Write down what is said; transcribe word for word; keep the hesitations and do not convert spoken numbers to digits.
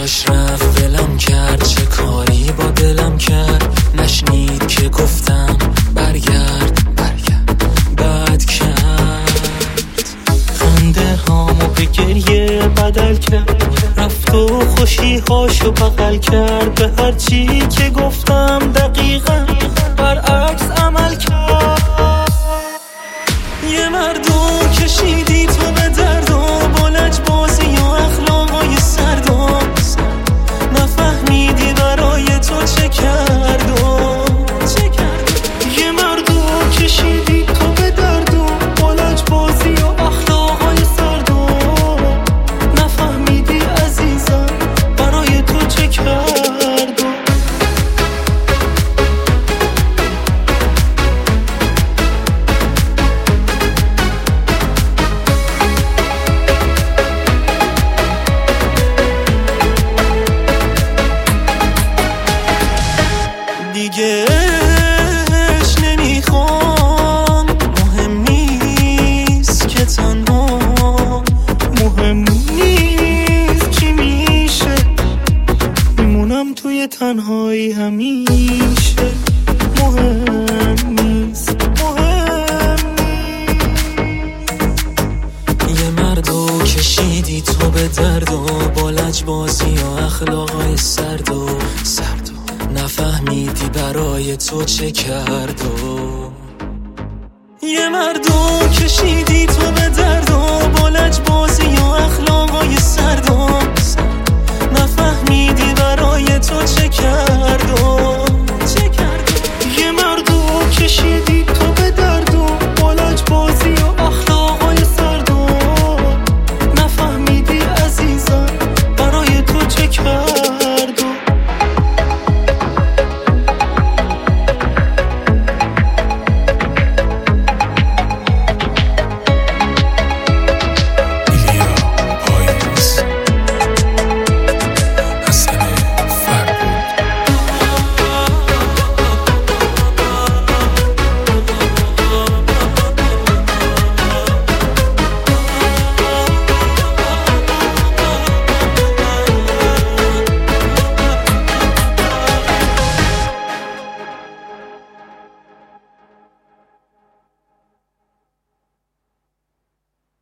جاش رفت ولم کرد، چه کاری با دلم کرد. نشنید که گفتم برگرد برگرد، بد کرد. خنده هامو به گریه بدل کرد، رفت و خوشی هاشو بغل کرد. به هر چی که گفتم دقیقا برعکس عمل کرد. یه مردم کشیدی تو به درد و با لجبازی و اخلاقای سرد و نفهمیدی برای تو چه کرد و چه کرد. یه مردم کشیدی تو به درد و با لجبازی و اخلاقای سرد و نفهمیدی عزیزم برای تو چه کرد و دیگه اش نمیخوام. مهم نیست که تنها، مهم نیست چی میشه، میمونم توی تنهایی همیشه. مهم نیست، مهم نیست. یه مردو کشیدی تو به درد و با لجبازی و اخلاقای سرد و سرد و نفهمیدی برای تو چه کرد و یه مردم کشیدی تو به درد